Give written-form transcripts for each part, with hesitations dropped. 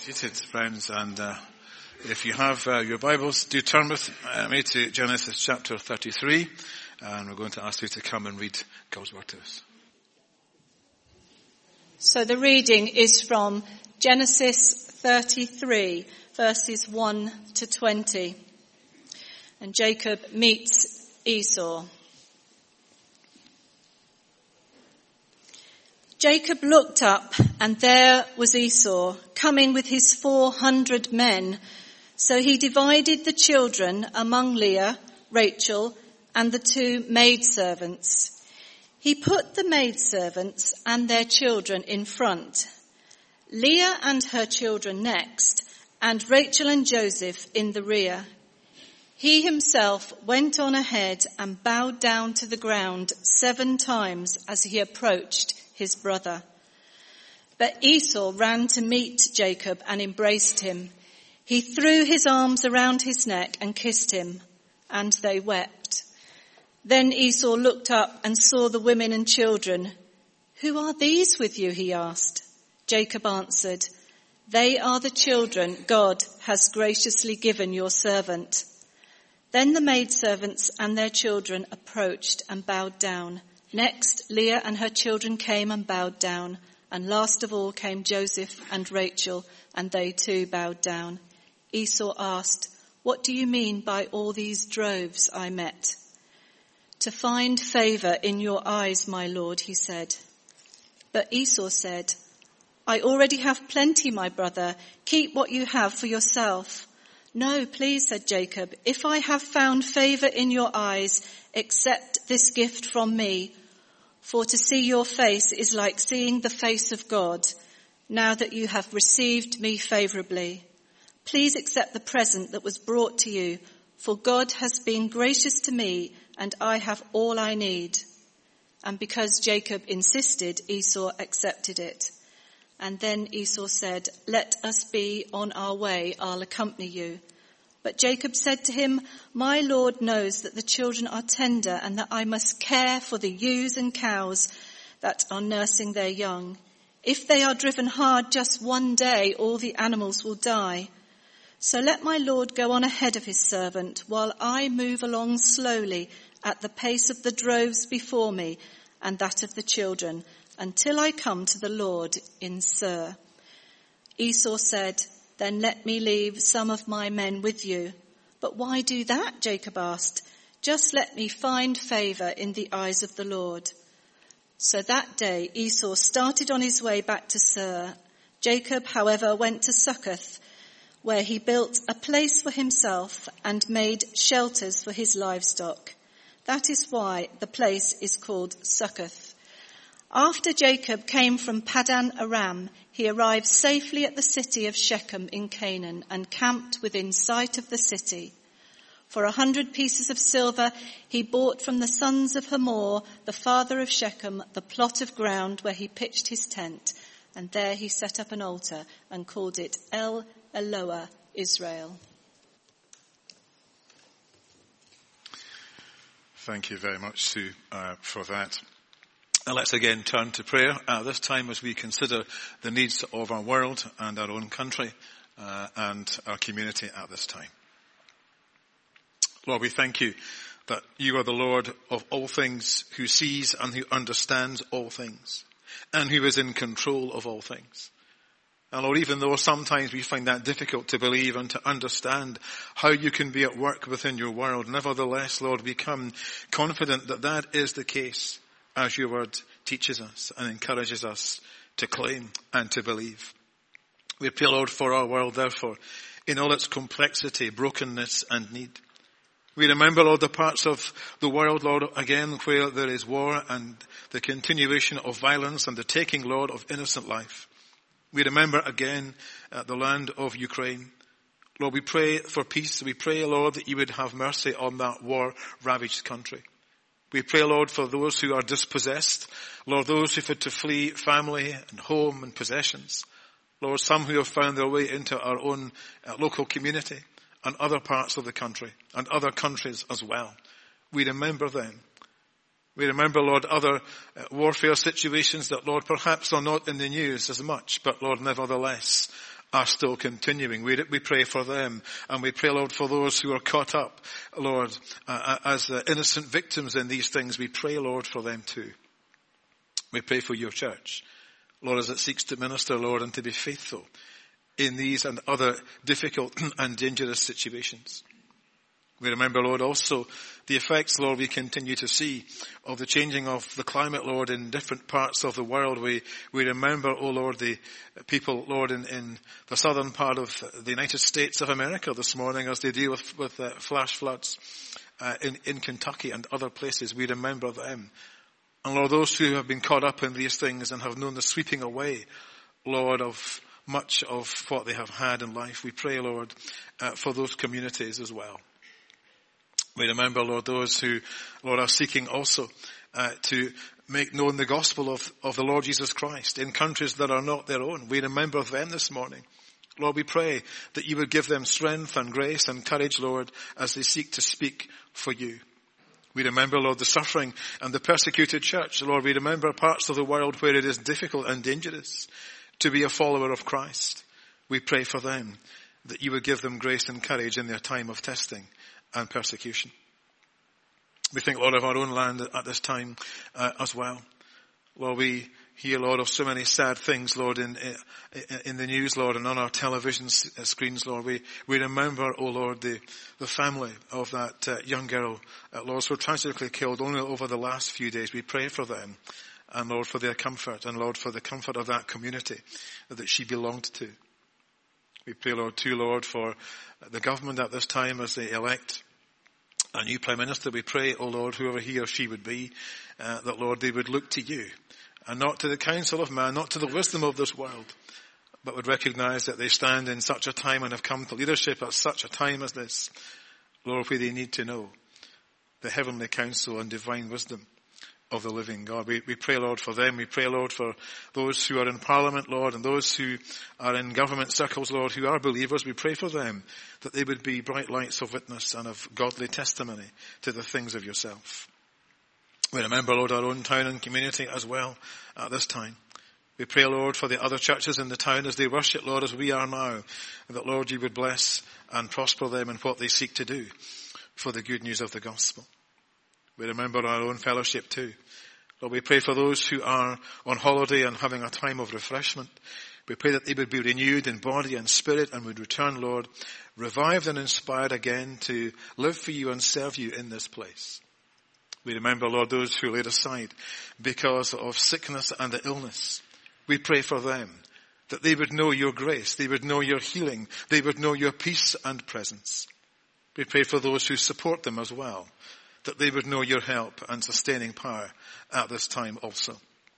Seated, friends, and if you have your Bibles, do turn with me to Genesis chapter 33, and we're going to ask you to come and read God's word to us. So the reading is from Genesis 33, verses 1 to 20. And Jacob meets Esau. Jacob looked up, and there was Esau, coming with his 400 men. So he divided the children among Leah, Rachel, and the 2 maidservants. He put the maidservants and their children in front, Leah and her children next, and Rachel and Joseph in the rear. He himself went on ahead and bowed down to the ground 7 times as he approached his brother. But Esau ran to meet Jacob and embraced him. He threw his arms around his neck and kissed him, and they wept. Then Esau looked up and saw the women and children. "Who are these with you?" he asked. Jacob answered, "They are the children God has graciously given your servant." Then the maidservants and their children approached and bowed down. Next, Leah and her children came and bowed down, and last of all came Joseph and Rachel, and they too bowed down. Esau asked, "What do you mean by all these droves I met?" "To find favor in your eyes, my lord," he said. But Esau said, "I already have plenty, my brother. Keep what you have for yourself." "No, please," said Jacob, "if I have found favor in your eyes, accept this gift from me. For to see your face is like seeing the face of God, now that you have received me favorably. Please accept the present that was brought to you, for God has been gracious to me, and I have all I need." And because Jacob insisted, Esau accepted it. And then Esau said, "Let us be on our way, I'll accompany you." But Jacob said to him, "My Lord knows that the children are tender and that I must care for the ewes and cows that are nursing their young. If they are driven hard just one day, all the animals will die. So let my Lord go on ahead of his servant while I move along slowly at the pace of the droves before me and that of the children, until I come to the Lord in Seir." Esau said, "Then let me leave some of my men with you." "But why do that?" Jacob asked. "Just let me find favor in the eyes of the Lord." So that day Esau started on his way back to Seir. Jacob, however, went to Succoth, where he built a place for himself and made shelters for his livestock. That is why the place is called Succoth. After Jacob came from Paddan Aram, he arrived safely at the city of Shechem in Canaan and camped within sight of the city. For 100 pieces of silver, he bought from the sons of Hamor, the father of Shechem, the plot of ground where he pitched his tent, and there he set up an altar and called it El Eloah Israel. Thank you very much, Sue, for that. And let's again turn to prayer at this time as we consider the needs of our world and our own country and our community at this time. Lord, we thank you that you are the Lord of all things, who sees and who understands all things, and who is in control of all things. And Lord, even though sometimes we find that difficult to believe and to understand how you can be at work within your world, nevertheless, Lord, we come confident that that is the case, as your word teaches us and encourages us to claim and to believe. We pray, Lord, for our world, therefore, in all its complexity, brokenness and need. We remember, Lord, the parts of the world, Lord, again, where there is war and the continuation of violence and the taking, Lord, of innocent life. We remember again the land of Ukraine. Lord, we pray for peace. We pray, Lord, that you would have mercy on that war-ravaged country. We pray, Lord, for those who are dispossessed. Lord, those who've had to flee family and home and possessions. Lord, some who have found their way into our own local community and other parts of the country and other countries as well. We remember them. We remember, Lord, other warfare situations that, Lord, perhaps are not in the news as much, but, Lord, nevertheless are still continuing. We pray for them, and we pray, Lord, for those who are caught up, Lord, as innocent victims in these things. We pray, Lord, for them too. We pray for your church, Lord, as it seeks to minister, Lord, and to be faithful in these and other difficult and dangerous situations. We remember, Lord, also the effects, Lord, we continue to see of the changing of the climate, Lord, in different parts of the world. We remember, oh Lord, the people, Lord, in the southern part of the United States of America this morning as they deal with flash floods in Kentucky and other places. We remember them. And Lord, those who have been caught up in these things and have known the sweeping away, Lord, of much of what they have had in life, we pray, Lord, for those communities as well. We remember, Lord, those who, Lord, are seeking also to make known the gospel of the Lord Jesus Christ in countries that are not their own. We remember them this morning. Lord, we pray that you would give them strength and grace and courage, Lord, as they seek to speak for you. We remember, Lord, the suffering and the persecuted church. Lord, we remember parts of the world where it is difficult and dangerous to be a follower of Christ. We pray for them, that you would give them grace and courage in their time of testing and persecution. We think, Lord, of our own land at this time as well. Lord, we hear, Lord, of so many sad things, Lord, in the news, Lord, and on our television screens, Lord. We remember, oh Lord, the family of that young girl, Lord, so tragically killed only over the last few days. We pray for them, and Lord, for their comfort, and Lord, for the comfort of that community that she belonged to. We pray, Lord, too, Lord, for the government at this time as they elect a new Prime Minister. We pray, oh Lord, whoever he or she would be, that, Lord, they would look to you and not to the counsel of man, not to the wisdom of this world, but would recognize that they stand in such a time and have come to leadership at such a time as this, Lord, where they need to know the heavenly counsel and divine wisdom of the living God. We pray, Lord, for them. We pray, Lord, for those who are in Parliament, Lord, and those who are in government circles, Lord, who are believers. We pray for them, that they would be bright lights of witness and of godly testimony to the things of yourself. We remember, Lord, our own town and community as well at this time. We pray, Lord, for the other churches in the town as they worship, Lord, as we are now, and that, Lord, you would bless and prosper them in what they seek to do for the good news of the gospel. We remember our own fellowship too. Lord, we pray for those who are on holiday and having a time of refreshment. We pray that they would be renewed in body and spirit and would return, Lord, revived and inspired again to live for you and serve you in this place. We remember, Lord, those who laid aside because of sickness and illness. We pray for them, that they would know your grace, they would know your healing, they would know your peace and presence. We pray for those who support them as well, that they would know your help and sustaining power at this time also.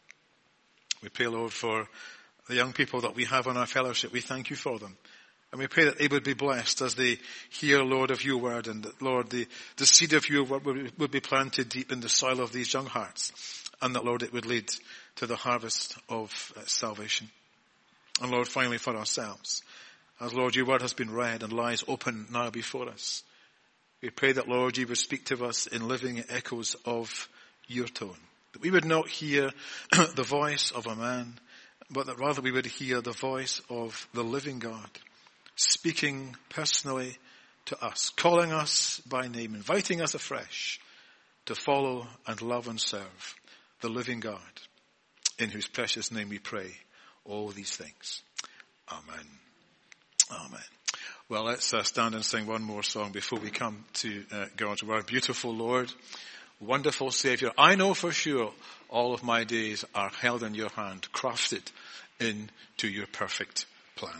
We pray, Lord, for the young people that we have in our fellowship. We thank you for them. And we pray that they would be blessed as they hear, Lord, of your word, and that, Lord, the seed of your word would be planted deep in the soil of these young hearts, and that, Lord, it would lead to the harvest of salvation. And Lord, finally for ourselves, as, Lord, your word has been read and lies open now before us, we pray that, Lord, you would speak to us in living echoes of your tone. That we would not hear the voice of a man, but that rather we would hear the voice of the living God, speaking personally to us, calling us by name, inviting us afresh to follow and love and serve the living God, in whose precious name we pray all these things. Amen. Amen. Well, let's stand and sing one more song before we come to God's word. Beautiful Lord, wonderful Savior, I know for sure all of my days are held in your hand, crafted into your perfect plan.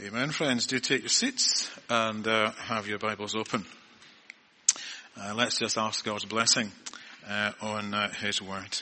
Amen. Friends, do take your seats and have your Bibles open. Let's just ask God's blessing on His Word.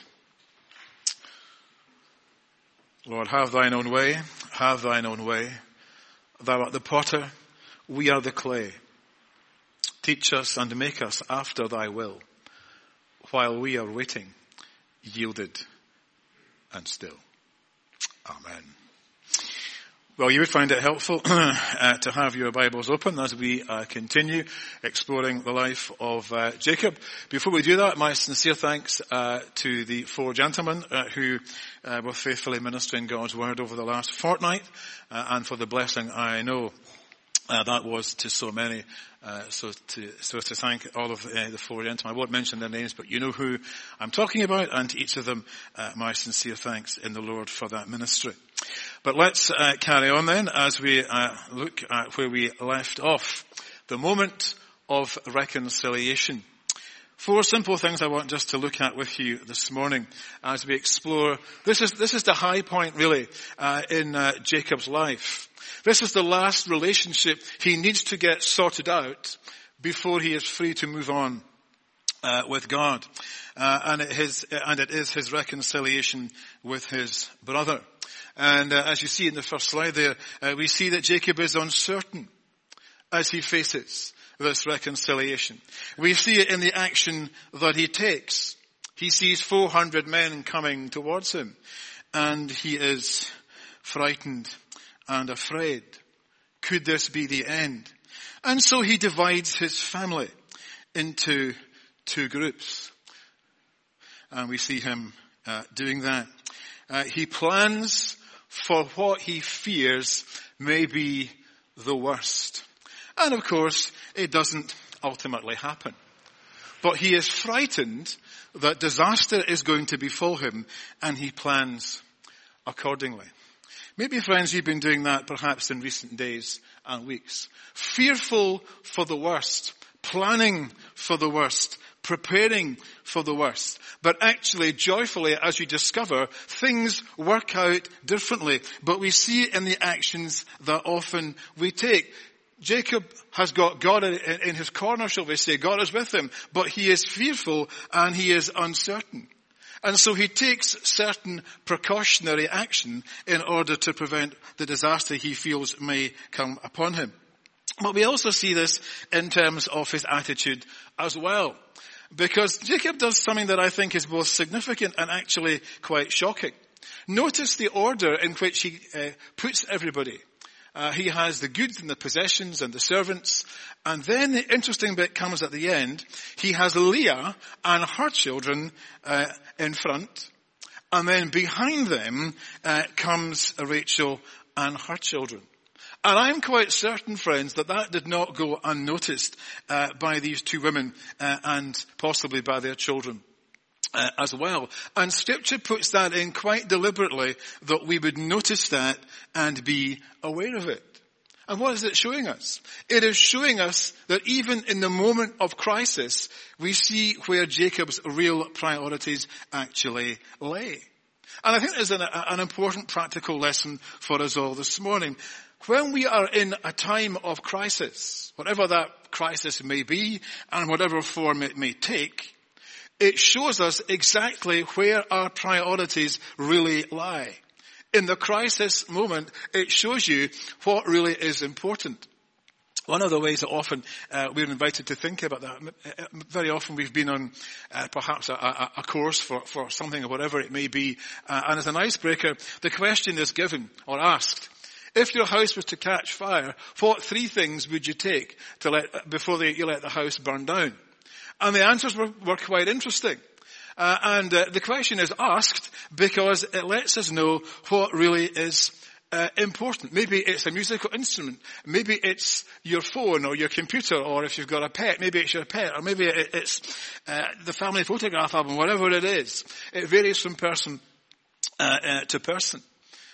Lord, have thine own way, have thine own way. Thou art the potter, we are the clay. Teach us and make us after thy will, while we are waiting, yielded and still. Amen. Well, you would find it helpful to have your Bibles open as we continue exploring the life of Jacob. Before we do that, my sincere thanks to the four gentlemen who were faithfully ministering God's Word over the last fortnight, and for the blessing I know that was to so many. So to thank all of the four gentlemen. I won't mention their names, but you know who I'm talking about, and to each of them, my sincere thanks in the Lord for that ministry. But let's carry on then as we look at where we left off. The moment of reconciliation. Four simple things I want just to look at with you this morning as we explore. This is the high point really in Jacob's life. This is the last relationship he needs to get sorted out before he is free to move on with God. And it is his reconciliation with his brother. And as you see in the first slide there, we see that Jacob is uncertain as he faces this reconciliation. We see it in the action that he takes. He sees 400 men coming towards him, and he is frightened and afraid. Could this be the end? And so he divides his family into two groups. And we see him doing that. He plans for what he fears may be the worst. And of course, it doesn't ultimately happen. But he is frightened that disaster is going to befall him, and he plans accordingly. Maybe, friends, you've been doing that perhaps in recent days and weeks. Fearful for the worst, planning for the worst, preparing for the worst. But actually, joyfully, as you discover, things work out differently. But we see it in the actions that often we take. Jacob has got God in his corner, shall we say. God is with him. But he is fearful and he is uncertain. And so he takes certain precautionary action in order to prevent the disaster he feels may come upon him. But we also see this in terms of his attitude as well. Because Jacob does something that I think is both significant and actually quite shocking. Notice the order in which he puts everybody. He has the goods and the possessions and the servants. And then the interesting bit comes at the end. He has Leah and her children in front. And then behind them comes Rachel and her children. And I'm quite certain, friends, that did not go unnoticed by these two women and possibly by their children as well. And Scripture puts that in quite deliberately, that we would notice that and be aware of it. And what is it showing us? It is showing us that even in the moment of crisis, we see where Jacob's real priorities actually lay. And I think there's an important practical lesson for us all this morning. When we are in a time of crisis, whatever that crisis may be and whatever form it may take, it shows us exactly where our priorities really lie. In the crisis moment, it shows you what really is important. One of the ways that often we're invited to think about that, very often we've been on perhaps a course for something or whatever it may be, and as an icebreaker, the question is given or asked, if your house was to catch fire, what 3 things would you take before you let the house burn down? And the answers were quite interesting. And the question is asked because it lets us know what really is important. Maybe it's a musical instrument. Maybe it's your phone or your computer, or if you've got a pet, maybe it's your pet, or maybe it's the family photograph album, whatever it is. It varies from person to person.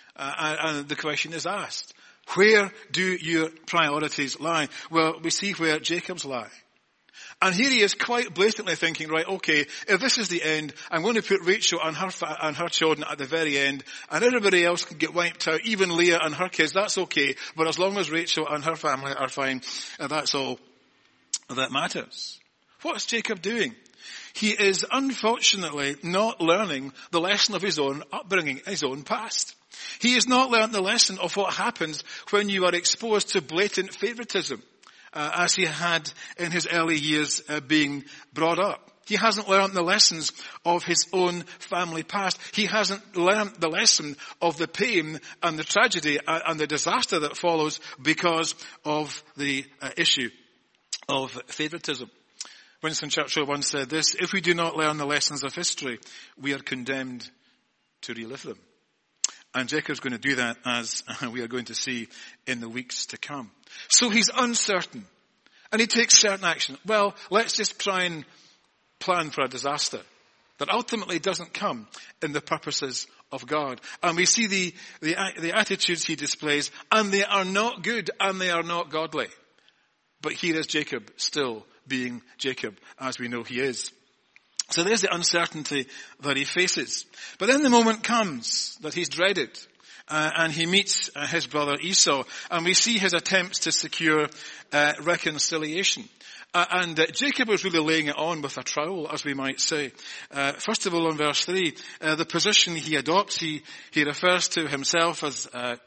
And the question is asked, where do your priorities lie? Well, we see where Jacob's lie. And here he is quite blatantly thinking, right, okay, if this is the end, I'm going to put Rachel and her children at the very end, and everybody else can get wiped out, even Leah and her kids, that's okay. But as long as Rachel and her family are fine, that's all that matters. What's Jacob doing? He is unfortunately not learning the lesson of his own upbringing, his own past. He has not learned the lesson of what happens when you are exposed to blatant favoritism, as he had in his early years being brought up. He hasn't learned the lessons of his own family past. He hasn't learned the lesson of the pain and the tragedy and the disaster that follows because of the issue of favoritism. Winston Churchill once said this: if we do not learn the lessons of history, we are condemned to relive them. And Jacob's going to do that, as we are going to see in the weeks to come. So he's uncertain, and he takes certain action. Well, let's just try and plan for a disaster that ultimately doesn't come in the purposes of God. And we see the attitudes he displays, and they are not good, and they are not godly. But here is Jacob still being Jacob, as we know he is. So there's the uncertainty that he faces. But then the moment comes that he's dreaded, and he meets his brother Esau, and we see his attempts to secure reconciliation. And Jacob was really laying it on with a trowel, as we might say. First of all, in verse 3, the position he adopts, he refers to himself as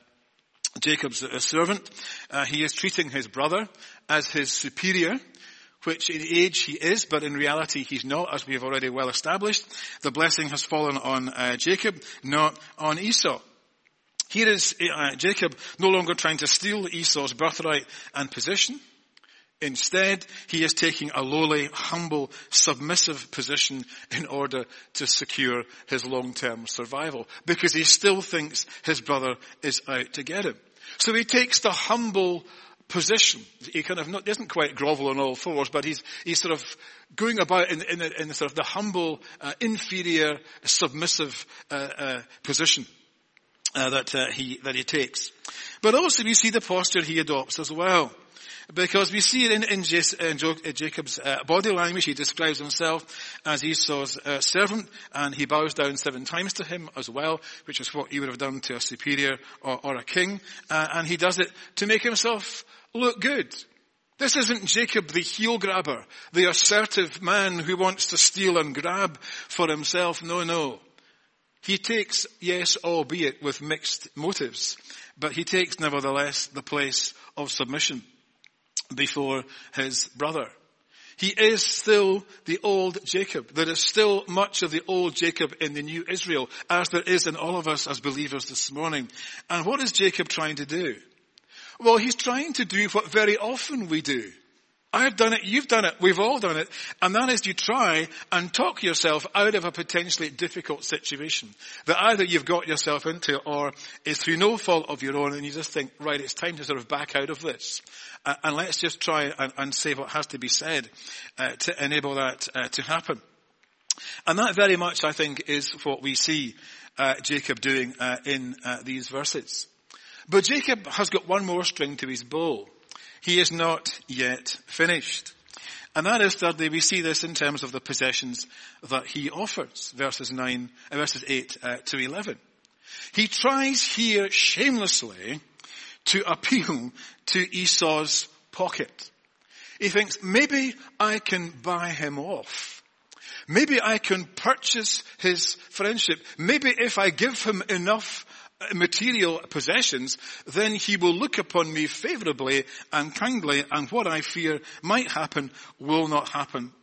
Jacob's servant. He is treating his brother as his superior, which in age he is, but in reality he's not, as we have already well established. The blessing has fallen on Jacob, not on Esau. Here is Jacob no longer trying to steal Esau's birthright and position. Instead, he is taking a lowly, humble, submissive position in order to secure his long-term survival, because he still thinks his brother is out to get him. So he takes the humble position. He kind of doesn't quite grovel on all fours, but he's sort of going about in sort of the humble, inferior, submissive position that he takes. But also we see the posture he adopts as well, because we see it in Jacob's body language. He describes himself as Esau's servant, and he bows down 7 times to him as well, which is what he would have done to a superior or a king. And he does it to make himself look good. This isn't Jacob the heel grabber, the assertive man who wants to steal and grab for himself. No. He takes, yes, albeit with mixed motives, but he takes nevertheless the place of submission before his brother. He is still the old Jacob. There is still much of the old Jacob in the new Israel, as there is in all of us as believers this morning. And what is Jacob trying to do? Well, he's trying to do what very often we do. I've done it, you've done it, we've all done it. And that is you try and talk yourself out of a potentially difficult situation that either you've got yourself into or is through no fault of your own, and you just think, right, it's time to sort of back out of this. And let's just try and say what has to be said to enable that to happen. And that very much, I think, is what we see Jacob doing in these verses. But Jacob has got one more string to his bow. He is not yet finished. And that is, thirdly, we see this in terms of the possessions that he offers, verses 8 to 11. He tries here shamelessly to appeal to Esau's pocket. He thinks, maybe I can buy him off. Maybe I can purchase his friendship. Maybe if I give him enough material possessions, then he will look upon me favorably and kindly, and what I fear might happen will not happen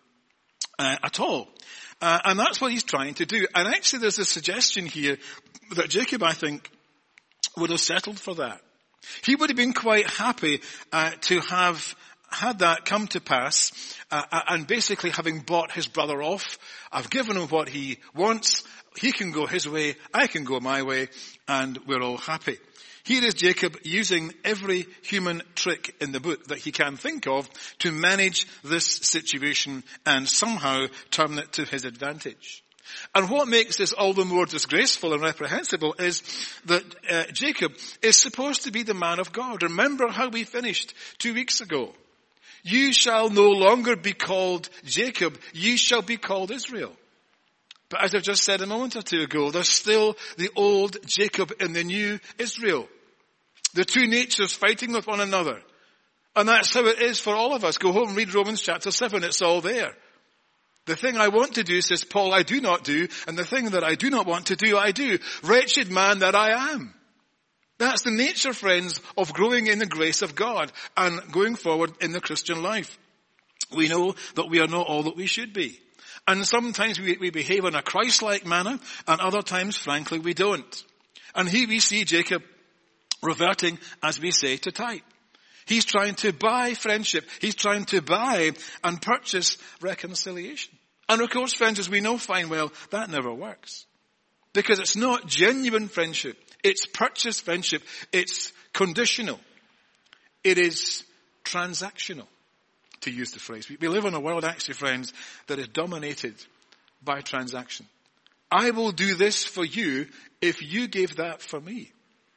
at all. And that's what he's trying to do. And actually there's a suggestion here that Jacob, I think, would have settled for that. He would have been quite happy to have had that come to pass, and basically having bought his brother off. I've given him what he wants. He can go his way, I can go my way, and we're all happy. Here is Jacob using every human trick in the book that he can think of to manage this situation and somehow turn it to his advantage. And what makes this all the more disgraceful and reprehensible is that Jacob is supposed to be the man of God. Remember how we finished 2 weeks ago. You shall no longer be called Jacob. You shall be called Israel. But as I've just said a moment or two ago, there's still the old Jacob and the new Israel. The two natures fighting with one another. And that's how it is for all of us. Go home and read Romans chapter 7. It's all there. The thing I want to do, says Paul, I do not do. And the thing that I do not want to do, I do. Wretched man that I am. That's the nature, friends, of growing in the grace of God and going forward in the Christian life. We know that we are not all that we should be. And sometimes we behave in a Christ-like manner, and other times, frankly, we don't. And here we see Jacob reverting, as we say, to type. He's trying to buy friendship. He's trying to buy and purchase reconciliation. And of course, friends, as we know fine well, that never works. Because it's not genuine friendship. It's purchased friendship. It's conditional. It is transactional, to use the phrase. We live in a world, actually, friends, that is dominated by transaction. I will do this for you if you give that for me.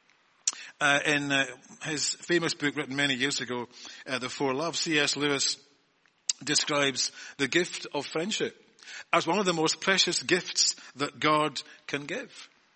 In his famous book written many years ago, The Four Loves, C.S. Lewis describes the gift of friendship as one of the most precious gifts that God can give.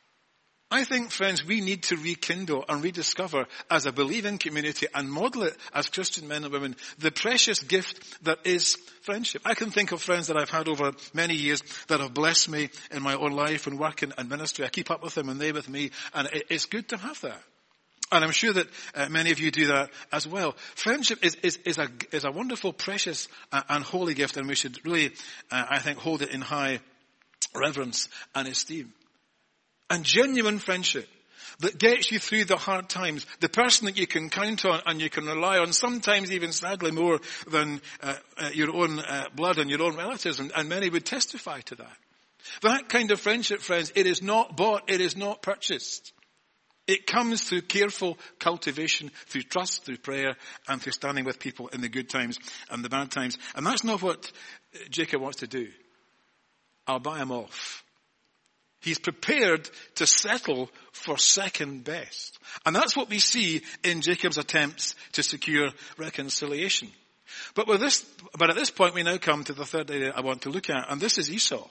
I think, friends, we need to rekindle and rediscover as a believing community and model it as Christian men and women, the precious gift that is friendship. I can think of friends that I've had over many years that have blessed me in my own life and work and ministry. I keep up with them and they with me, and it's good to have that. And I'm sure that many of you do that as well. Friendship is a wonderful, precious and holy gift, and we should really, I think, hold it in high reverence and esteem. And genuine friendship that gets you through the hard times, the person that you can count on and you can rely on, sometimes even sadly more than your own blood and your own relatives, and many would testify to that. That kind of friendship, friends, it is not bought, it is not purchased. It comes through careful cultivation, through trust, through prayer, and through standing with people in the good times and the bad times. And that's not what Jacob wants to do. I'll buy him off. He's prepared to settle for second best. And that's what we see in Jacob's attempts to secure reconciliation. But at this point we now come to the third area I want to look at, and this is Esau.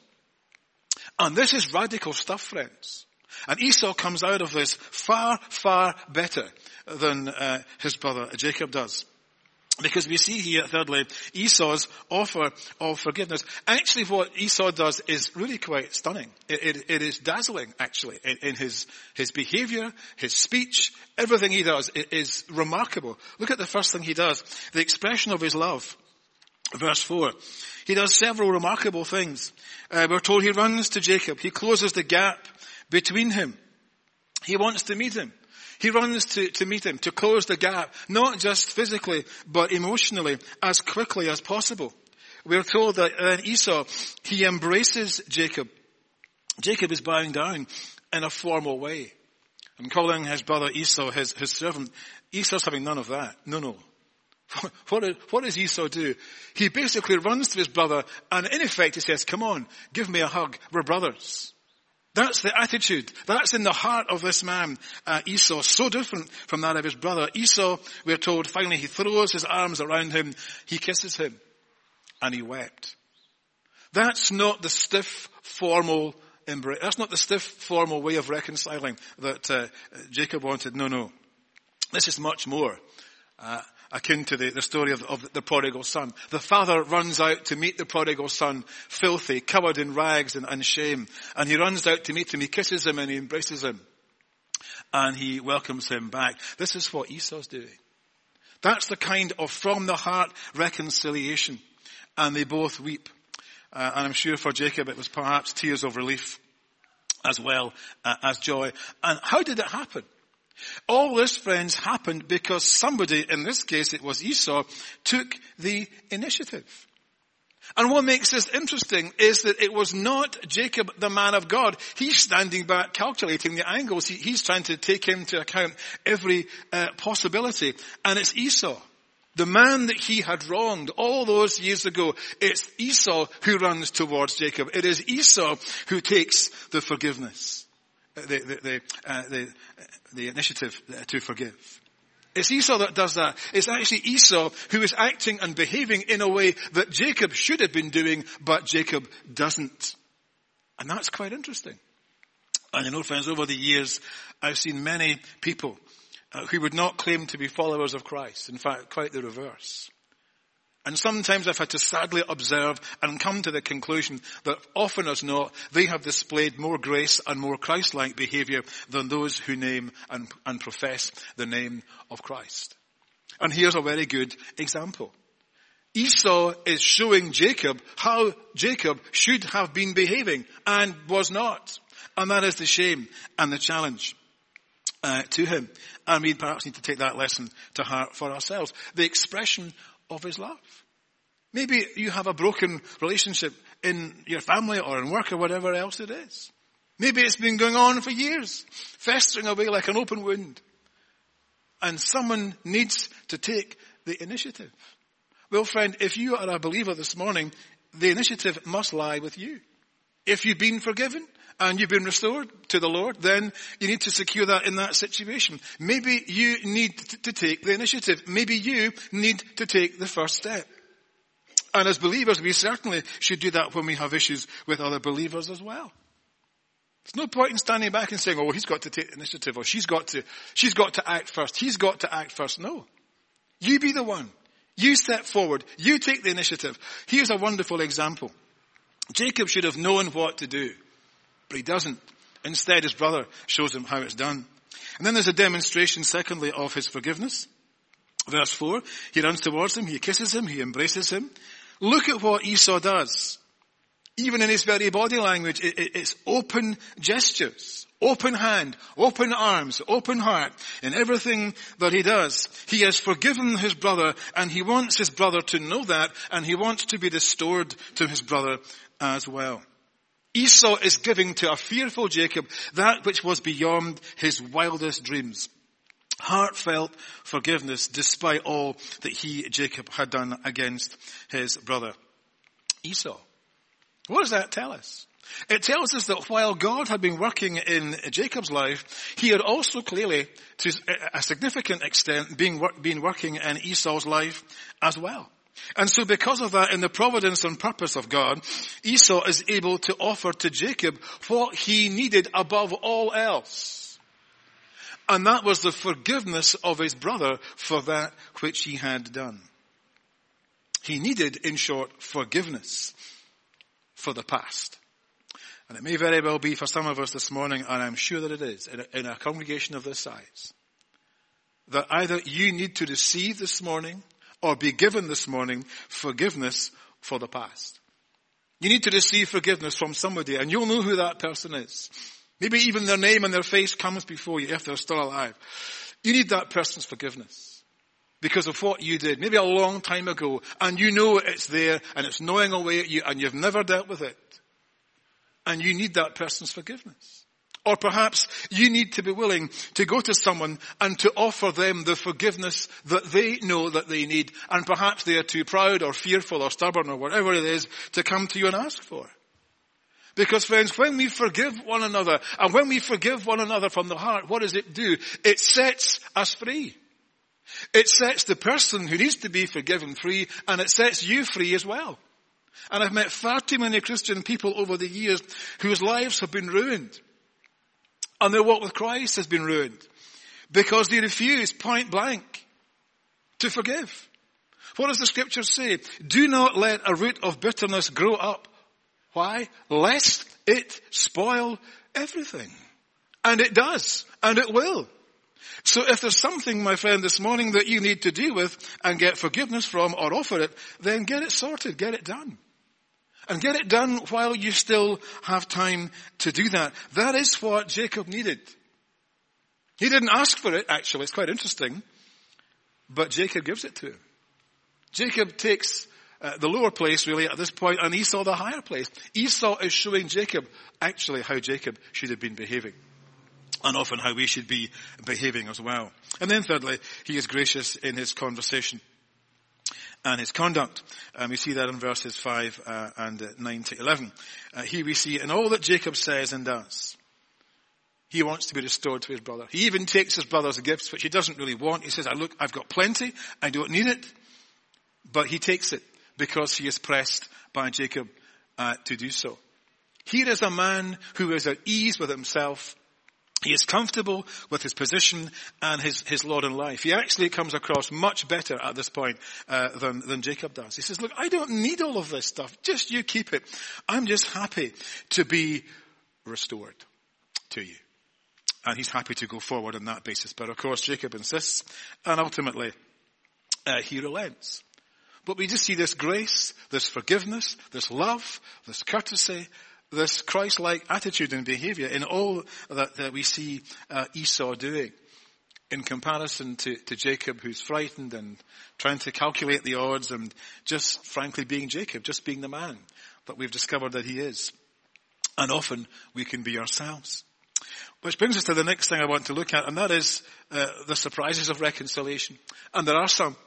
And this is radical stuff, friends. And Esau comes out of this far, far better than his brother Jacob does. Because we see here, thirdly, Esau's offer of forgiveness. Actually, what Esau does is really quite stunning. It is dazzling, actually, in his behavior, his speech, everything he does is remarkable. Look at the first thing he does, the expression of his love. Verse 4. He does several remarkable things. We're told he runs to Jacob. He closes the gap between him. He wants to meet him. He runs to meet him, to close the gap, not just physically, but emotionally, as quickly as possible. We're told that Esau, he embraces Jacob. Jacob is bowing down in a formal way and calling his brother Esau his servant. Esau's having none of that. No. What does Esau do? He basically runs to his brother and in effect he says, come on, give me a hug. We're brothers. That's the attitude. That's in the heart of this man, Esau. So different from that of his brother. Esau, we're told, finally he throws his arms around him. He kisses him. And he wept. That's not the stiff, formal embrace. That's not the stiff, formal way of reconciling that Jacob wanted. No. This is much more akin to the story of the prodigal son. The father runs out to meet the prodigal son, filthy, covered in rags and shame. And he runs out to meet him. He kisses him and he embraces him. And he welcomes him back. This is what Esau's doing. That's the kind of from the heart reconciliation. And they both weep. And I'm sure for Jacob it was perhaps tears of relief as well as joy. And how did it happen? All this, friends, happened because somebody, in this case it was Esau, took the initiative. And what makes this interesting is that it was not Jacob, the man of God. He's standing back calculating the angles. He's trying to take into account every possibility. And it's Esau, the man that he had wronged all those years ago. It's Esau who runs towards Jacob. It is Esau who takes the forgiveness. The initiative to forgive. It's Esau that does that. It's actually Esau who is acting and behaving in a way that Jacob should have been doing, but Jacob doesn't. And that's quite interesting. And friends, over the years, I've seen many people who would not claim to be followers of Christ. In fact, quite the reverse. And sometimes I've had to sadly observe and come to the conclusion that often as not, they have displayed more grace and more Christ-like behavior than those who name and profess the name of Christ. And here's a very good example. Esau is showing Jacob how Jacob should have been behaving and was not. And that is the shame and the challenge to him. And we perhaps need to take that lesson to heart for ourselves. The expression of his love. Maybe you have a broken relationship in your family or in work or whatever else it is. Maybe it's been going on for years, festering away like an open wound. And someone needs to take the initiative. Well, friend, if you are a believer this morning, the initiative must lie with you. If you've been forgiven and you've been restored to the Lord, then you need to secure that in that situation. Maybe you need to take the initiative. Maybe you need to take the first step. And as believers, we certainly should do that when we have issues with other believers as well. There's no point in standing back and saying, oh, he's got to take the initiative, or she's got to act first. He's got to act first. No. You be the one. You step forward. You take the initiative. Here's a wonderful example. Jacob should have known what to do, but he doesn't. Instead, his brother shows him how it's done. And then there's a demonstration, secondly, of his forgiveness. Verse 4, he runs towards him, he kisses him, he embraces him. Look at what Esau does. Even in his very body language, it's open gestures, open hand, open arms, open heart. In everything that he does, he has forgiven his brother, and he wants his brother to know that, and he wants to be restored to his brother as well. Esau is giving to a fearful Jacob that which was beyond his wildest dreams. Heartfelt forgiveness despite all that Jacob, had done against his brother Esau. What does that tell us? It tells us that while God had been working in Jacob's life, he had also clearly, to a significant extent, been working in Esau's life as well. And so because of that, in the providence and purpose of God, Esau is able to offer to Jacob what he needed above all else. And that was the forgiveness of his brother for that which he had done. He needed, in short, forgiveness for the past. And it may very well be for some of us this morning, and I'm sure that it is, in a congregation of this size, that either you need to receive this morning or be given this morning forgiveness for the past. You need to receive forgiveness from somebody, and you'll know who that person is. Maybe even their name and their face comes before you if they're still alive. You need that person's forgiveness because of what you did, maybe a long time ago, and you know it's there and it's gnawing away at you and you've never dealt with it. And you need that person's forgiveness. Or perhaps you need to be willing to go to someone and to offer them the forgiveness that they know that they need. And perhaps they are too proud or fearful or stubborn or whatever it is to come to you and ask for. Because friends, when we forgive one another, and when we forgive one another from the heart, what does it do? It sets us free. It sets the person who needs to be forgiven free, and it sets you free as well. And I've met far too many Christian people over the years whose lives have been ruined. And their walk with Christ has been ruined. Because they refuse point blank to forgive. What does the scripture say? Do not let a root of bitterness grow up. Why? Lest it spoil everything. And it does. And it will. So if there's something, my friend, this morning that you need to deal with and get forgiveness from or offer it, then get it sorted. Get it done. And get it done while you still have time to do that. That is what Jacob needed. He didn't ask for it, actually. It's quite interesting. But Jacob gives it to him. Jacob takes the lower place, really, at this point, and Esau the higher place. Esau is showing Jacob, actually, how Jacob should have been behaving. And often how we should be behaving as well. And then thirdly, he is gracious in his conversation and his conduct. We see that in verses 5 and 9 to 11. Here we see in all that Jacob says and does, He wants to be restored to his brother. He even takes his brother's gifts, which he doesn't really want. He says, look, I've got plenty. I don't need it. But he takes it because he is pressed by Jacob to do so. Here is a man who is at ease with himself. He is comfortable with his position and his lot in life. He actually comes across much better at this point than Jacob does. He says, look, I don't need all of this stuff. Just you keep it. I'm just happy to be restored to you. And he's happy to go forward on that basis. But of course, Jacob insists, and ultimately, he relents. But we just see this grace, this forgiveness, this love, this courtesy, this Christ-like attitude and behavior in all that we see Esau doing. In comparison to Jacob, who's frightened and trying to calculate the odds and just frankly being Jacob, just being the man that we've discovered that he is. And often we can be ourselves. Which brings us to the next thing I want to look at, and that is the surprises of reconciliation. And there are some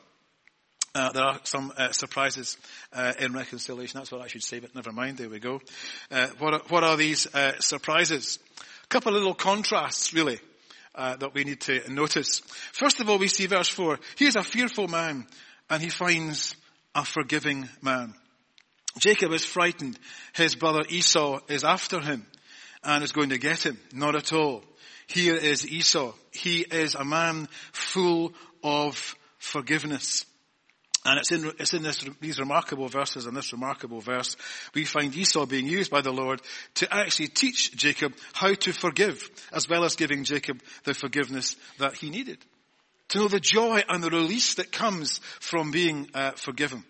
surprises in reconciliation. That's what I should say, but never mind. There we go. What are these surprises? A couple of little contrasts, really, that we need to notice. First of all, we see verse 4. He is a fearful man, and he finds a forgiving man. Jacob is frightened. His brother Esau is after him and is going to get him. Not at all. Here is Esau. He is a man full of forgiveness. And it's in these remarkable verses, in this remarkable verse, we find Esau being used by the Lord to actually teach Jacob how to forgive, as well as giving Jacob the forgiveness that he needed. To know the joy and the release that comes from being forgiven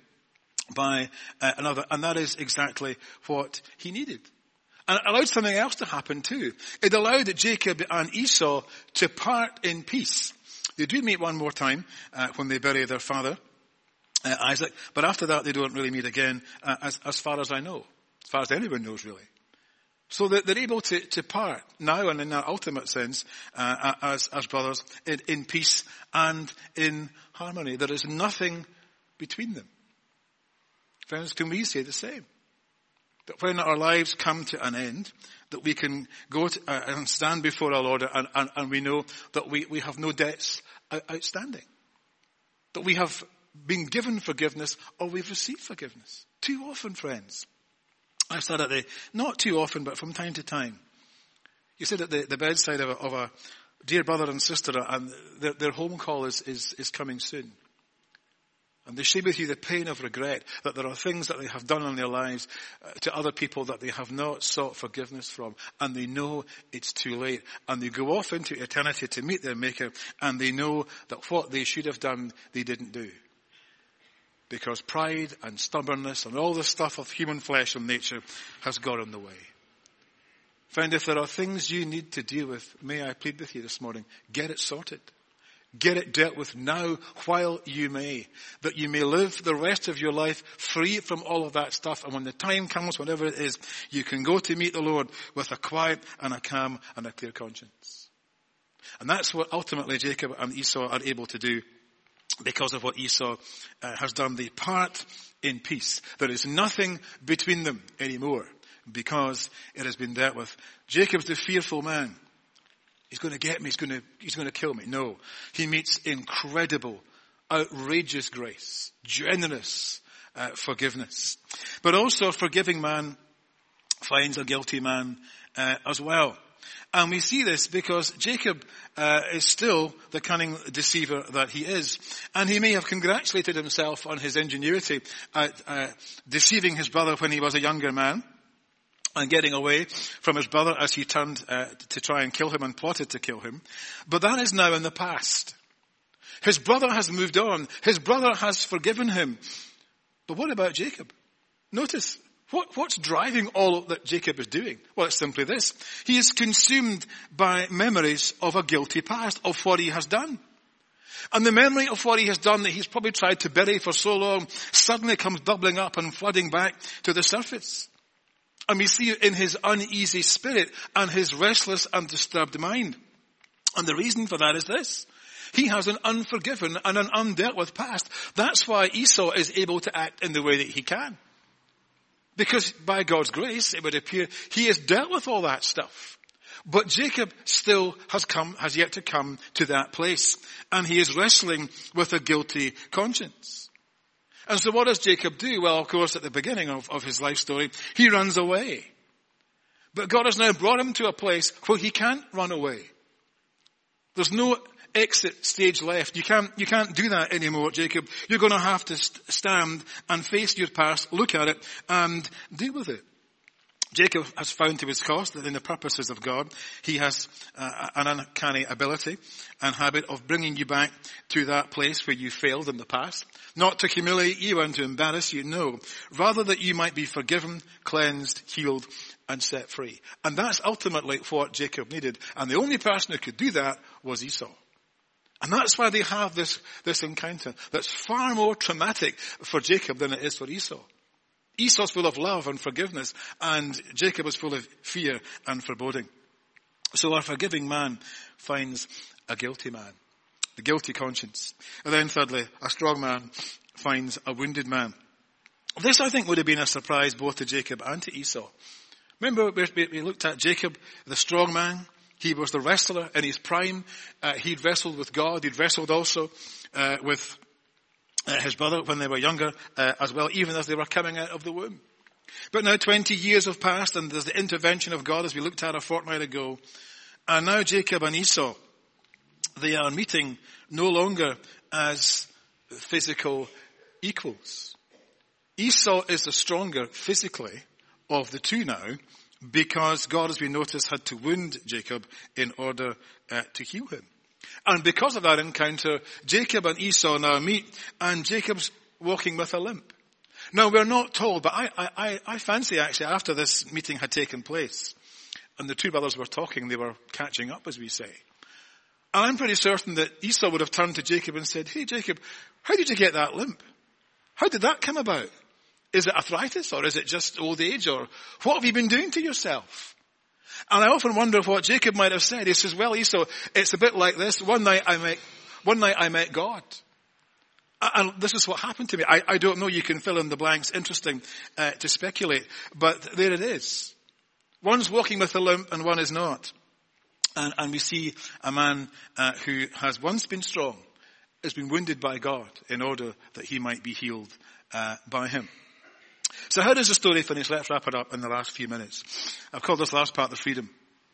by another. And that is exactly what he needed. And it allowed something else to happen too. It allowed Jacob and Esau to part in peace. They do meet one more time when they bury their father, Isaac. But after that, they don't really meet again, as far as I know. As far as anyone knows, really. So they're able to part now and in that ultimate sense as brothers in peace and in harmony. There is nothing between them. Friends, can we say the same? That when our lives come to an end, that we can go and stand before our Lord and we know that we have no debts outstanding. That we have been given forgiveness or we've received forgiveness. Too often, friends. I've said it, not too often, but from time to time. You sit at the bedside of a dear brother and sister and their home call is coming soon. And they share with you the pain of regret that there are things that they have done in their lives to other people that they have not sought forgiveness from. And they know it's too late. And they go off into eternity to meet their Maker. And they know that what they should have done, they didn't do. Because pride and stubbornness and all the stuff of human flesh and nature has got in the way. Friend, if there are things you need to deal with, may I plead with you this morning, get it sorted. Get it dealt with now while you may. That you may live the rest of your life free from all of that stuff. And when the time comes, whatever it is, you can go to meet the Lord with a quiet and a calm and a clear conscience. And that's what ultimately Jacob and Esau are able to do because of what Esau has done. They part in peace. There is nothing between them anymore because it has been dealt with. Jacob's the fearful man. He's going to get me. He's going to kill me. No. He meets incredible, outrageous grace, generous forgiveness. But also a forgiving man finds a guilty man as well. And we see this because Jacob is still the cunning deceiver that he is. And he may have congratulated himself on his ingenuity at deceiving his brother when he was a younger man. And getting away from his brother as he turned to try and kill him and plotted to kill him. But that is now in the past. His brother has moved on. His brother has forgiven him. But what about Jacob? Notice, what's driving all that Jacob is doing? Well, it's simply this. He is consumed by memories of a guilty past, of what he has done. And the memory of what he has done that he's probably tried to bury for so long suddenly comes bubbling up and flooding back to the surface. And we see it in his uneasy spirit and his restless and disturbed mind. And the reason for that is this. He has an unforgiven and an undealt with past. That's why Esau is able to act in the way that he can. Because by God's grace, it would appear he has dealt with all that stuff. But Jacob still has yet to come to that place. And he is wrestling with a guilty conscience. And so what does Jacob do? Well, of course, at the beginning of his life story, he runs away. But God has now brought him to a place where he can't run away. There's no exit stage left. You can't do that anymore, Jacob. You're going to have to stand and face your past, look at it, and deal with it. Jacob has found to his cost that in the purposes of God, he has an uncanny ability and habit of bringing you back to that place where you failed in the past. Not to humiliate you and to embarrass you, no. Rather that you might be forgiven, cleansed, healed, and set free. And that's ultimately what Jacob needed. And the only person who could do that was Esau. And that's why they have this encounter that's far more traumatic for Jacob than it is for Esau. Esau's full of love and forgiveness, and Jacob is full of fear and foreboding. So a forgiving man finds a guilty man, the guilty conscience. And then thirdly, a strong man finds a wounded man. This, I think, would have been a surprise both to Jacob and to Esau. Remember, we looked at Jacob, the strong man. He was the wrestler in his prime. He'd wrestled with God. He'd wrestled also with his brother when they were younger as well, even as they were coming out of the womb. But now 20 years have passed, and there's the intervention of God as we looked at a fortnight ago. And now Jacob and Esau, they are meeting no longer as physical equals. Esau is the stronger physically of the two now, because God, as we notice, had to wound Jacob in order to heal him. And because of that encounter, Jacob and Esau now meet, and Jacob's walking with a limp. Now, we're not told, but I fancy actually after this meeting had taken place, and the two brothers were talking, they were catching up, as we say. And I'm pretty certain that Esau would have turned to Jacob and said, "Hey, Jacob, how did you get that limp? How did that come about? Is it arthritis, or is it just old age, or what have you been doing to yourself?" And I often wonder what Jacob might have said. He says, "Well, Esau, it's a bit like this. One night I met God. And this is what happened to me. I don't know, you can fill in the blanks. Interesting to speculate. But there it is. One's walking with a limp and one is not. And we see a man who has once been strong, has been wounded by God in order that he might be healed by him. So how does the story finish? Let's wrap it up in the last few minutes. I've called this last part the freedom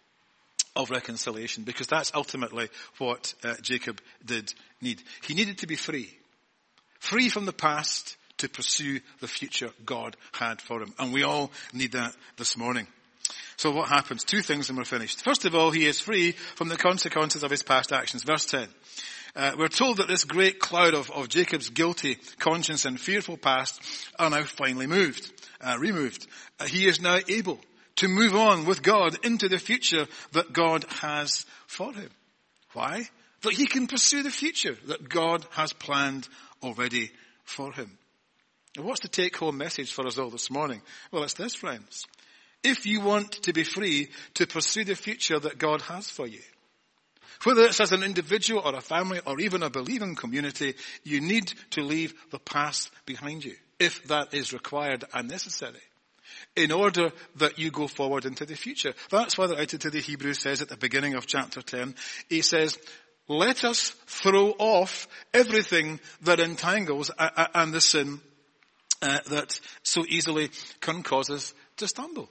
of reconciliation, because that's ultimately what Jacob did need. He needed to be free. Free from the past to pursue the future God had for him. And we all need that this morning. So what happens? Two things and we're finished. First of all, he is free from the consequences of his past actions. Verse 10. We're told that this great cloud of Jacob's guilty conscience and fearful past are now finally removed. He is now able to move on with God into the future that God has for him. Why? That he can pursue the future that God has planned already for him. And what's the take-home message for us all this morning? Well, it's this, friends. If you want to be free to pursue the future that God has for you, whether it's as an individual or a family or even a believing community, you need to leave the past behind you, if that is required and necessary, in order that you go forward into the future. That's why the writer to the Hebrews says at the beginning of chapter 10, he says, "Let us throw off everything that entangles and the sin that so easily can cause us to stumble."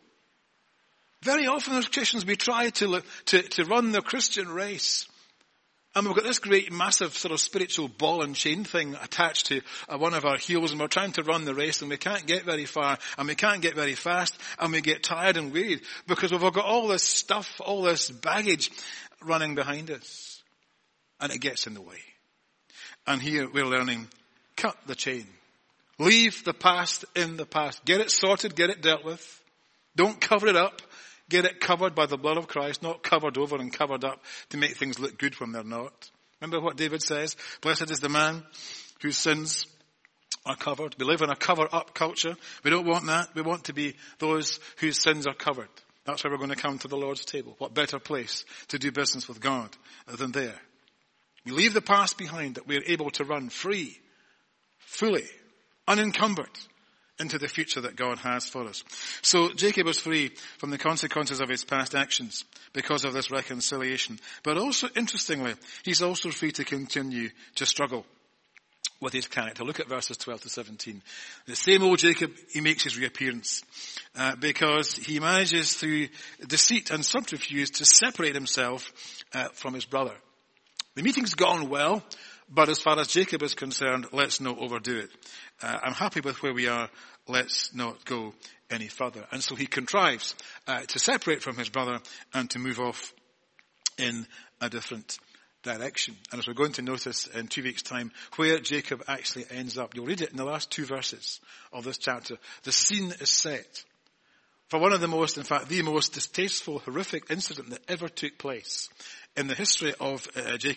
Very often as Christians we try to run the Christian race. And we've got this great massive sort of spiritual ball and chain thing attached to one of our heels, and we're trying to run the race and we can't get very far and we can't get very fast and we get tired and wearied because we've got all this stuff, all this baggage running behind us. And it gets in the way. And here we're learning, cut the chain. Leave the past in the past. Get it sorted, get it dealt with. Don't cover it up. Get it covered by the blood of Christ, not covered over and covered up to make things look good when they're not. Remember what David says? Blessed is the man whose sins are covered. We live in a cover-up culture. We don't want that. We want to be those whose sins are covered. That's why we're going to come to the Lord's table. What better place to do business with God than there? We leave the past behind that we're able to run free, fully, unencumbered into the future that God has for us. So Jacob was free from the consequences of his past actions because of this reconciliation. But also, interestingly, he's also free to continue to struggle with his character. Look at verses 12 to 17. The same old Jacob, he makes his reappearance because he manages through deceit and subterfuge to separate himself from his brother. The meeting's gone well, but as far as Jacob is concerned, let's not overdo it. I'm happy with where we are. Let's not go any further. And so he contrives to separate from his brother and to move off in a different direction. And as we're going to notice in 2 weeks' time, where Jacob actually ends up, you'll read it in the last 2 verses of this chapter. The scene is set for one of the most, in fact, the most distasteful, horrific incident that ever took place in the history of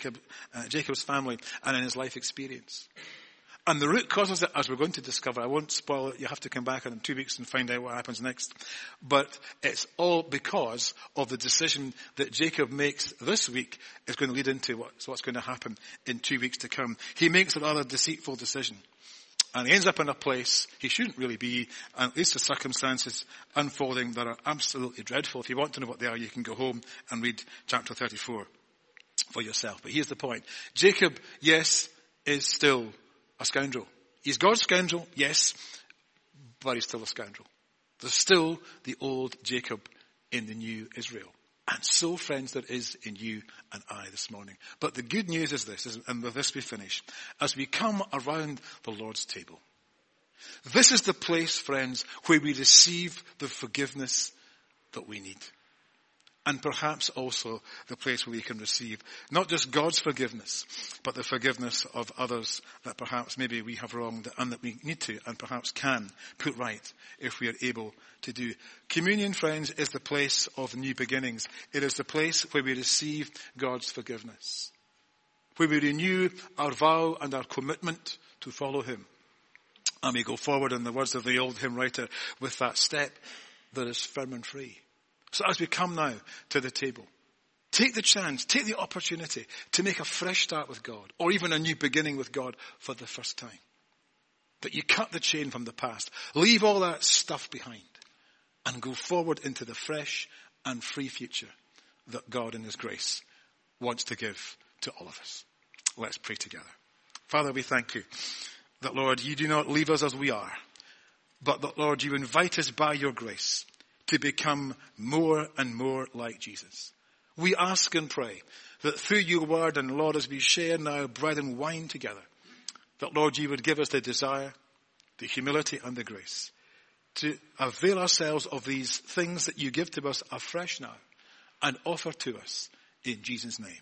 Jacob's family and in his life experience. And the root causes it, as we're going to discover, I won't spoil it, you have to come back in 2 weeks and find out what happens next. But it's all because of the decision that Jacob makes this week is going to lead into what's going to happen in 2 weeks to come. He makes a rather deceitful decision. And he ends up in a place he shouldn't really be, and at least the circumstances unfolding that are absolutely dreadful. If you want to know what they are, you can go home and read chapter 34 for yourself. But here's the point. Jacob, yes, is still a scoundrel. He's God's scoundrel, yes, but he's still a scoundrel. There's still the old Jacob in the new Israel. And so, friends, there is in you and I this morning. But the good news is this, and with this we finish. As we come around the Lord's table, this is the place, friends, where we receive the forgiveness that we need. And perhaps also the place where we can receive not just God's forgiveness, but the forgiveness of others that perhaps maybe we have wronged and that we need to and perhaps can put right if we are able to do. Communion, friends, is the place of new beginnings. It is the place where we receive God's forgiveness, where we renew our vow and our commitment to follow him. And we go forward, in the words of the old hymn writer, with that step that is firm and free. So as we come now to the table, take the chance, take the opportunity to make a fresh start with God, or even a new beginning with God for the first time. That you cut the chain from the past, leave all that stuff behind, and go forward into the fresh and free future that God in his grace wants to give to all of us. Let's pray together. Father, we thank you that, Lord, you do not leave us as we are, but that, Lord, you invite us by your grace to become more and more like Jesus. We ask and pray that through your word, and Lord, as we share now bread and wine together, that, Lord, you would give us the desire, the humility and the grace to avail ourselves of these things that you give to us afresh now and offer to us in Jesus' name.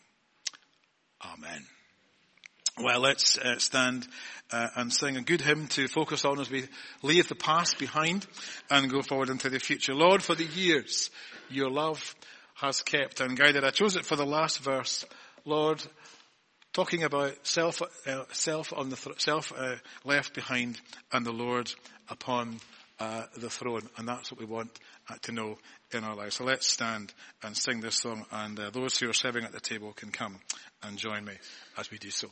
Amen. Well, let's stand and sing a good hymn to focus on as we leave the past behind and go forward into the future. Lord, for the years your love has kept and guided. I chose it for the last verse. Lord, talking about self left behind and the Lord upon the throne. And that's what we want to know in our lives. So let's stand and sing this song, and those who are serving at the table can come and join me as we do so.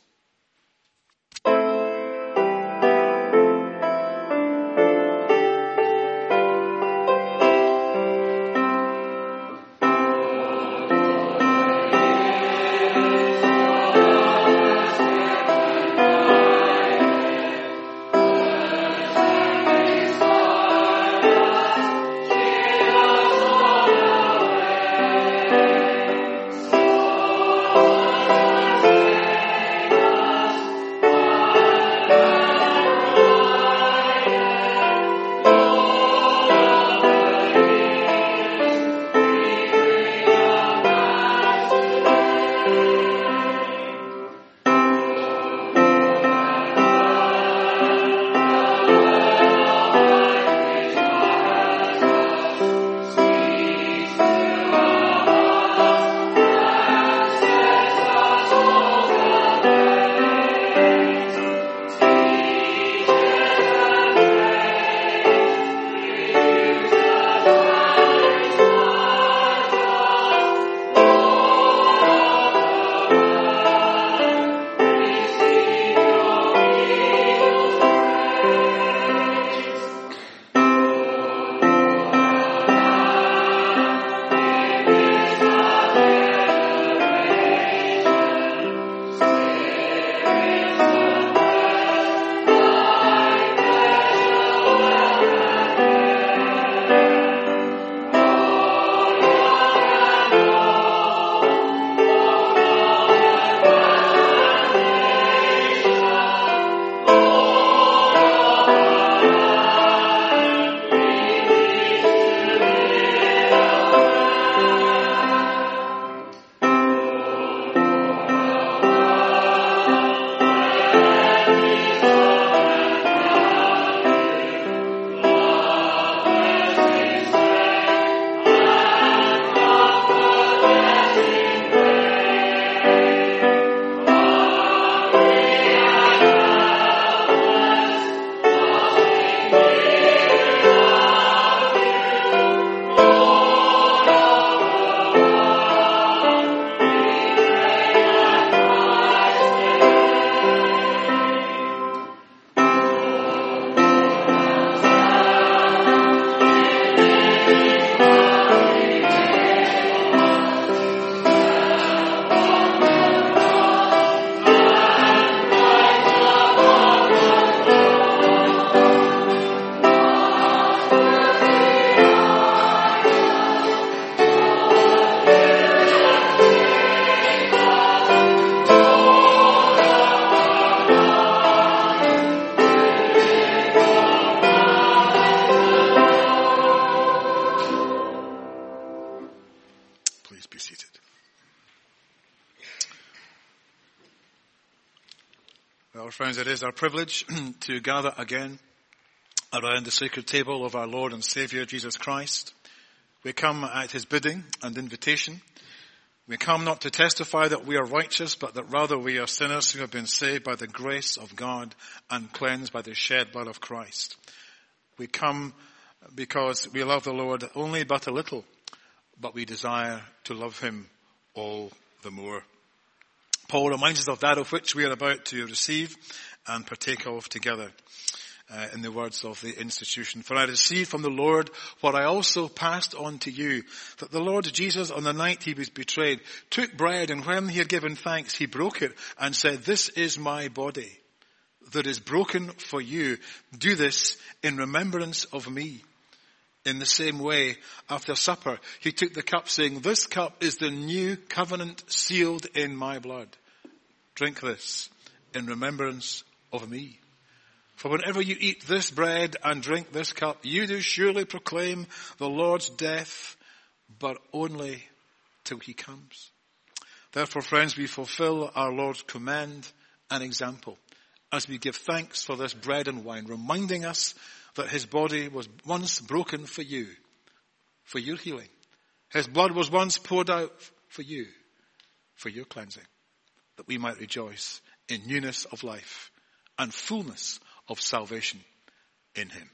Well, friends, it is our privilege to gather again around the sacred table of our Lord and Saviour, Jesus Christ. We come at his bidding and invitation. We come not to testify that we are righteous, but that rather we are sinners who have been saved by the grace of God and cleansed by the shed blood of Christ. We come because we love the Lord only but a little, but we desire to love him all the more. Paul reminds us of that of which we are about to receive and partake of together, in the words of the institution. For I received from the Lord what I also passed on to you, that the Lord Jesus, on the night he was betrayed, took bread, and when he had given thanks, he broke it and said, "This is my body that is broken for you. Do this in remembrance of me." In the same way, after supper, he took the cup, saying, "This cup is the new covenant sealed in my blood. Drink this in remembrance of me. For whenever you eat this bread and drink this cup, you do surely proclaim the Lord's death, but only till he comes." Therefore, friends, we fulfill our Lord's command and example as we give thanks for this bread and wine, reminding us that his body was once broken for you, for your healing. His blood was once poured out for you, for your cleansing, that we might rejoice in newness of life and fullness of salvation in him.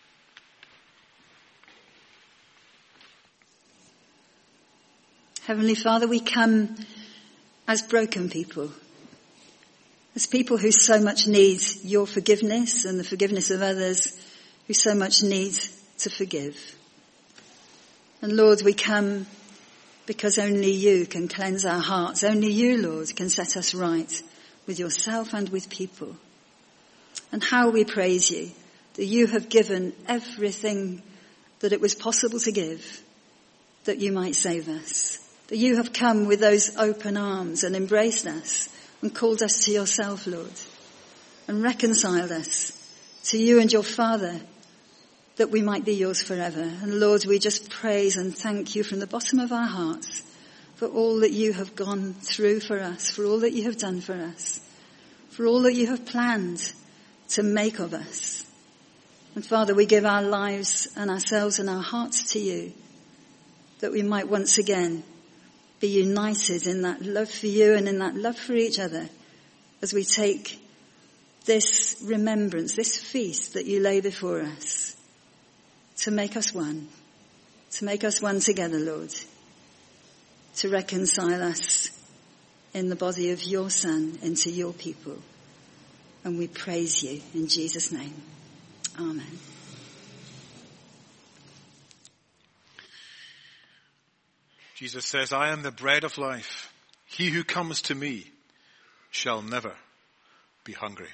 Heavenly Father, we come as broken people, as people who so much need your forgiveness and the forgiveness of others who so much need to forgive. And Lord, we come because only you can cleanse our hearts. Only you, Lord, can set us right with yourself and with people. And how we praise you that you have given everything that it was possible to give, that you might save us. That you have come with those open arms and embraced us and called us to yourself, Lord, and reconciled us to you and your Father, that we might be yours forever. And Lord, we just praise and thank you from the bottom of our hearts for all that you have gone through for us, for all that you have done for us, for all that you have planned to make of us. And Father, we give our lives and ourselves and our hearts to you, that we might once again be united in that love for you and in that love for each other as we take this remembrance, this feast that you lay before us, to make us one together, Lord, to reconcile us in the body of your Son into your people. And we praise you in Jesus' name. Amen. Jesus says, "I am the bread of life. He who comes to me shall never be hungry."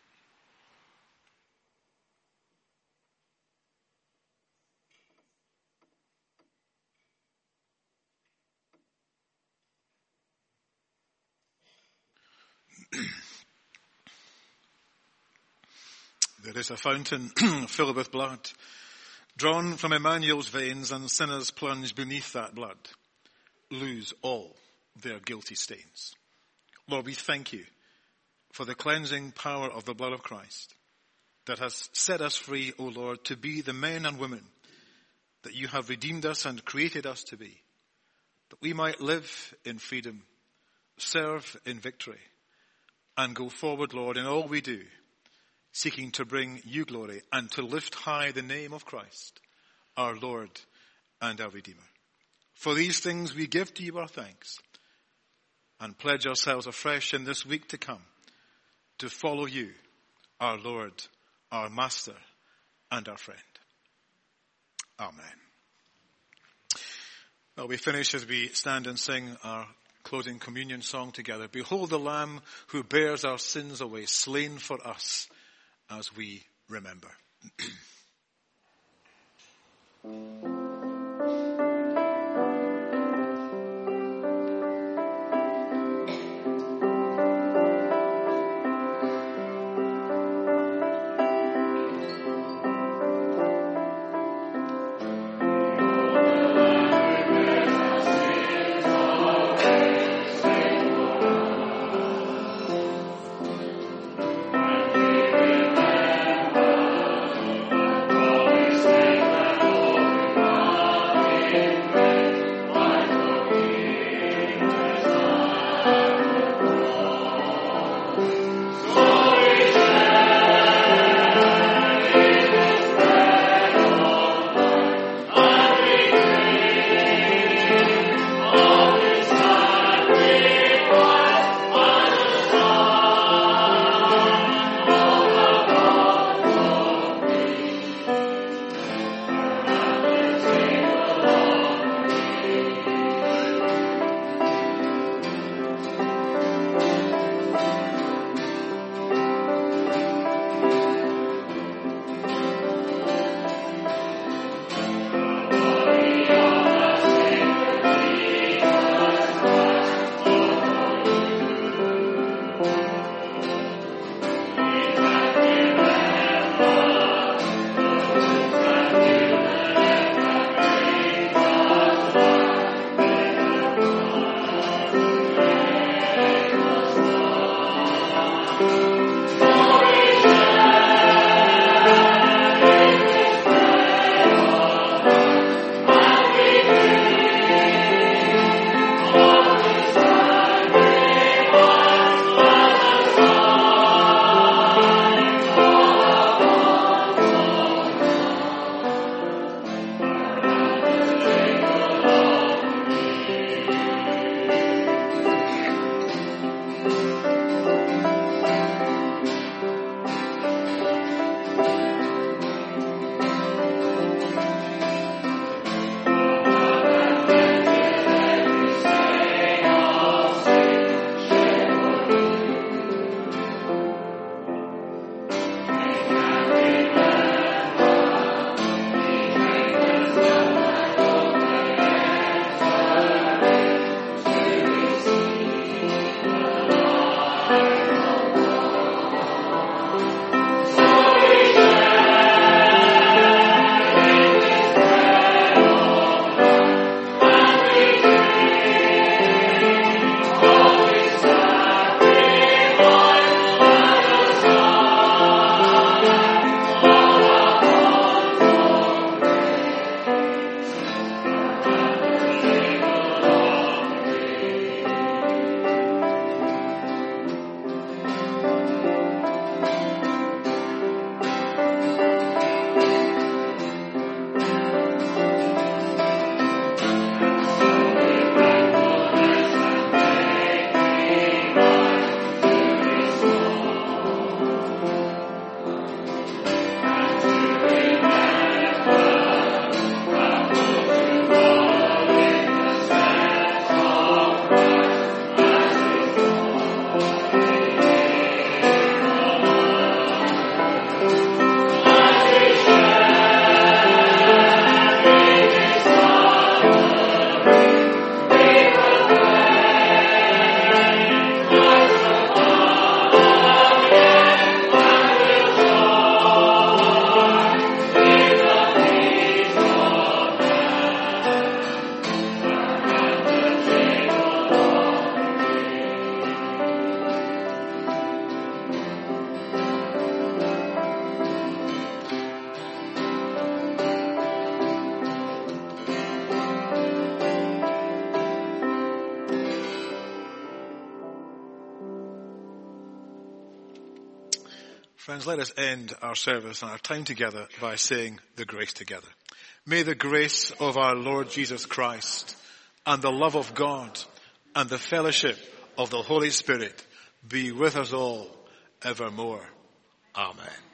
There is a fountain filled with blood, drawn from Emmanuel's veins, and sinners plunged beneath that blood lose all their guilty stains. Lord, we thank you for the cleansing power of the blood of Christ that has set us free, O Lord, to be the men and women that you have redeemed us and created us to be, that we might live in freedom, serve in victory, and go forward, Lord, in all we do, seeking to bring you glory and to lift high the name of Christ, our Lord and our Redeemer. For these things we give to you our thanks and pledge ourselves afresh in this week to come to follow you, our Lord, our Master, and our friend. Amen. Well, we finish as we stand and sing our closing communion song together. Behold the Lamb who bears our sins away, slain for us, as we remember. Friends, let us end our service and our time together by saying the grace together. May the grace of our Lord Jesus Christ and the love of God and the fellowship of the Holy Spirit be with us all evermore. Amen.